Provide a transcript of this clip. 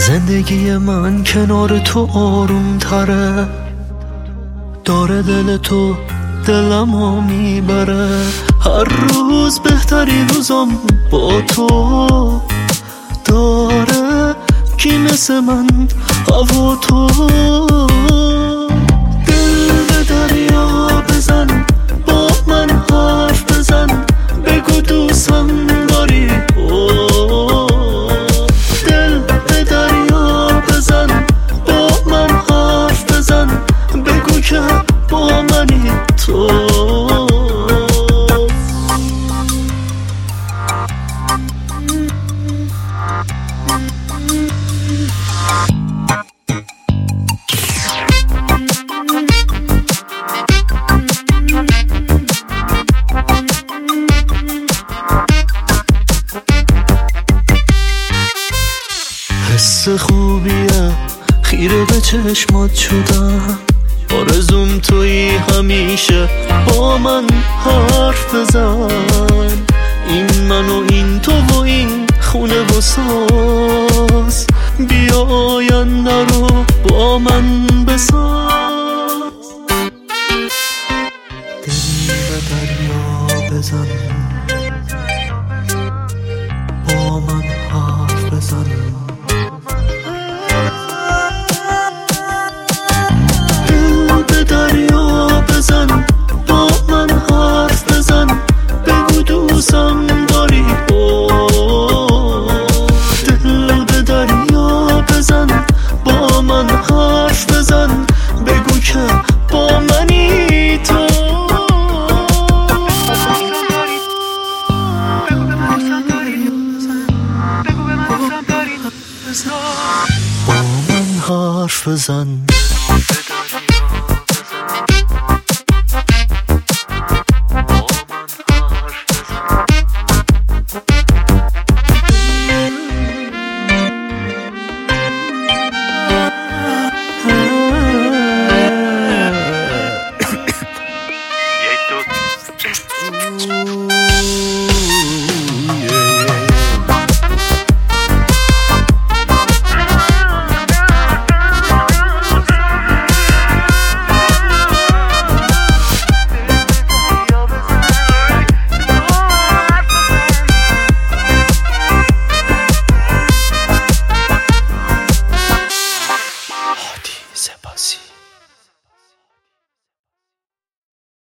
زندگی من کنار تو آروم تره، داره دل تو دلمو میبره. هر روز بهترین روزم با تو داره، کی مثل من هوا تو. دل به دریا بزن، با من حرف بزن، بگو دوستم داری. دل به دریا بزن، با من حرف بزن، بگو که با منی تو. حس خوبیه خیره به چشمات شدم، آرزوم تویی همیشه با من حرف بزن. این من و این تو و این خونه و ساز، بیا آینده رو با من بساز. دل به دریا بزن، با من حرف بزن، بزن، با من حرف بزن، بگو دوستم داری. دل به دریا بزن، با من حرف بزن، بگو که با منی تو. با من حرف بزن. Ooh.